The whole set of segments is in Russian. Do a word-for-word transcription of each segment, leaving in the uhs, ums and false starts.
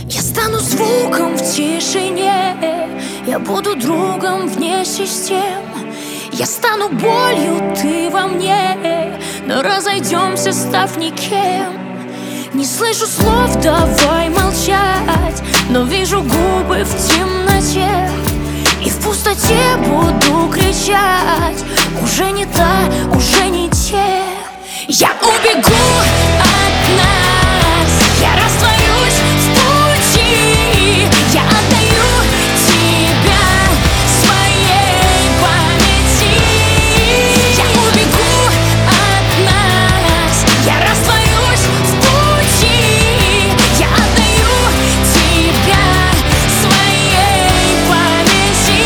Я стану звуком в тишине, я буду другом вне систем. Я стану болью, ты во мне, но разойдемся, став никем. Не слышу слов, давай молчать, но вижу губы в темноте. И в пустоте буду кричать: уже не та, уже не те. Я убегу от нас, я растворюсь в пути. Я отдаю тебя своей памяти. Я убегу от нас, я растворюсь в пути. Я отдаю тебя своей памяти.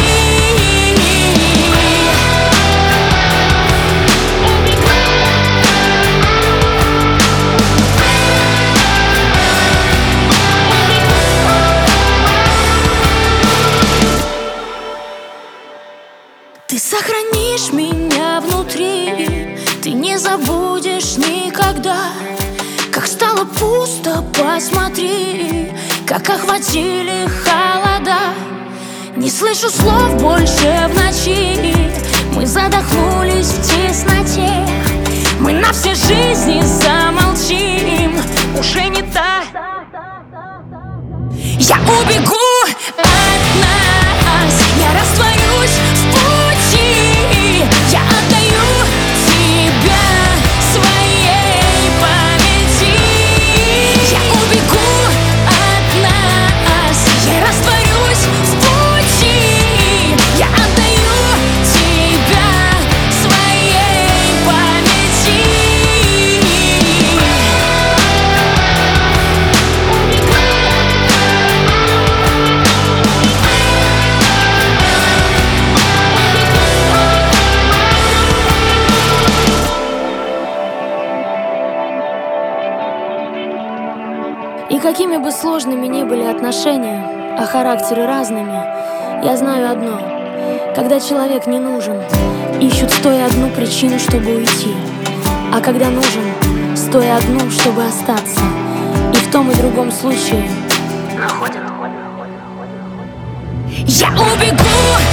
Ты сохранишь меня внутри, ты не забудешь никогда. Как стало пусто, посмотри, как охватили холода. Не слышу слов больше в ночи, мы задохнулись в тесноте. Мы на все жизни замолчим, уже не та. Я убегу от нас, я растворюсь в пути. Я отдаю тебя своей памяти. Я убегу от нас, я растворюсь в пути. Я отдаю тебя своей памяти. И какими бы сложными ни были отношения, а характеры разными, я знаю одно: когда человек не нужен, ищут стоя одну причину, чтобы уйти. А когда нужен, стоя одну, чтобы остаться. И в том и другом случае находят. Я убегу